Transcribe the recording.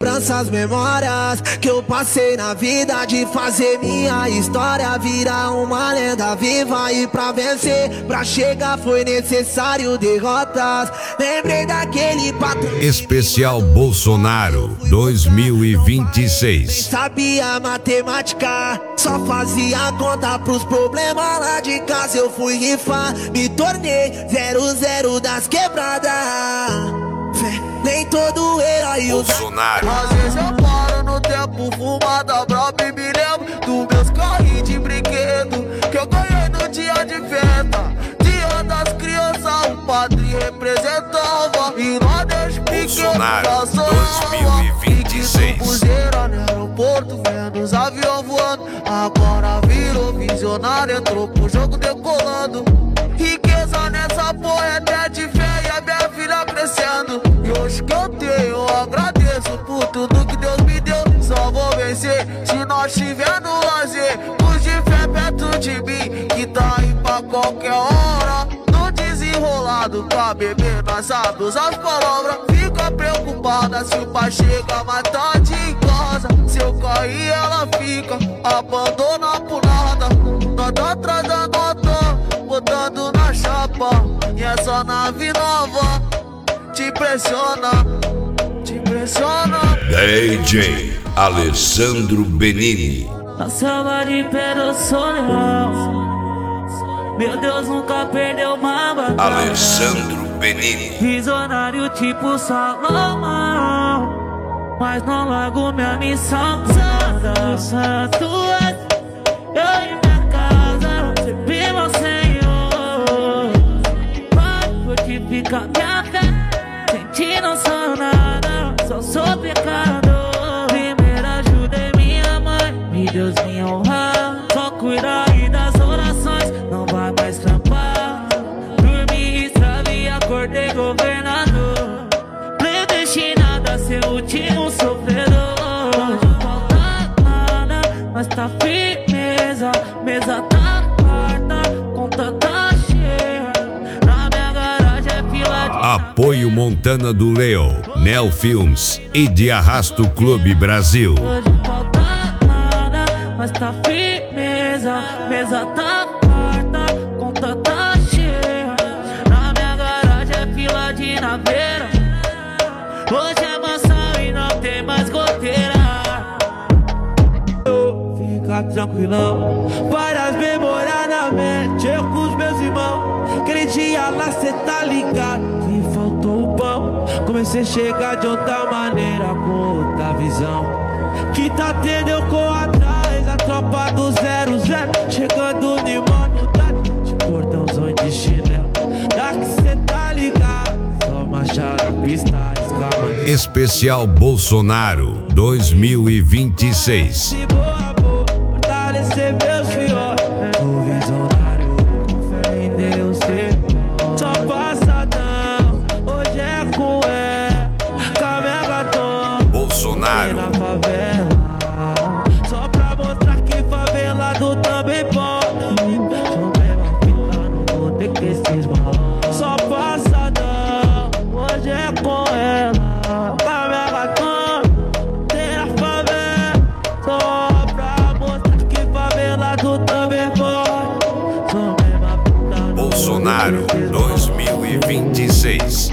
lembranças, memórias que eu passei na vida, de fazer minha história virar uma lenda viva. E pra vencer, pra chegar foi necessário derrotas. Lembrei daquele patrão Especial Bolsonaro 2026. sabia matemática, só fazia conta pros problemas lá de casa. Eu fui rifar, me tornei 00 das quebradas. Nem todo herói usa. Bolsonaro. Às vezes eu paro no tempo, fumada braba, e me lembro dos meus carrinhos de brinquedo que eu ganhei no dia de festa. Dia das crianças, o padre representava, e nós desde pequeno Bolsonaro já 2026. Buzeira no aeroporto, vendo os aviões voando. Agora virou visionário, entrou pro jogo decolando. Riqueza nessa porra é até de fé, e a minha filha crescendo. E hoje que eu tenho, eu agradeço por tudo que Deus me deu. Só vou vencer se nós tiver no lazer. Luz de fé perto de mim, que tá aí pra qualquer hora. No desenrolado pra beber, nós sabemos as palavras. Fica preocupada se o pai chega mais tarde em casa. Se eu cair ela fica, abandona por nada. Nada atrás da nota, botando na chapa. E essa nave nova te impressiona, te impressiona. DJ Alessandro Benini. Na selva de pedra eu sou leão. Meu Deus nunca perdeu uma batalha. Alessandro Benini. Visionário tipo Salomão, mas não largo minha missão. Santo és, eu e minha casa, sempre meu Senhor. Vai fortificar minha fé, sem ti não sou nada, só sou pecador. Primeiro ajudei minha mãe, e Deus me honrar. Só cuidar aí das orações, não vai mais trampar. Dormi, extravei, acordei governador. Predestinado a ser o último sofredor. Não falta nada, mas tá firmeza. Mesa tá farta, conta tá cheia. Na minha garagem é fila de... Apoio Montana do Leo, Nel Films e de Arrasto Clube Brasil. Hoje falta nada, mas tá firmeza. Mesa tá farta, conta tá cheia. Na minha garagem é fila de naveira. Hoje é mansão e não tem mais goteira. Fica tranquilão, várias memórias na mente. Eu com os meus irmãos, aquele dia lá cê tá ligado que faltou o pão. Comecei a chegar de outra maneira, com outra visão. Que tá tendo eu com atrás, a tropa do 00. Chegando de humanidade, de cordãozão e de chinelo. Daqui cê tá ligado, só machado, pista, escama. Especial Bolsonaro 2026. Se boa, boa, fortalecer meus filhotes. O visionário, com fé em Deus, só passadão. Hoje é com Camegatão. Bolsonaro. Na favela, só pra mostrar que favelado também pode. Sou mesmo fita, não vou ter que se esmalar. Só passadão, hoje é com ela. Camegatão, tem na favela, só pra mostrar que favelado também pode. Sou mesmo fita, não vou ter que se esmalar. Bolsonaro 2026.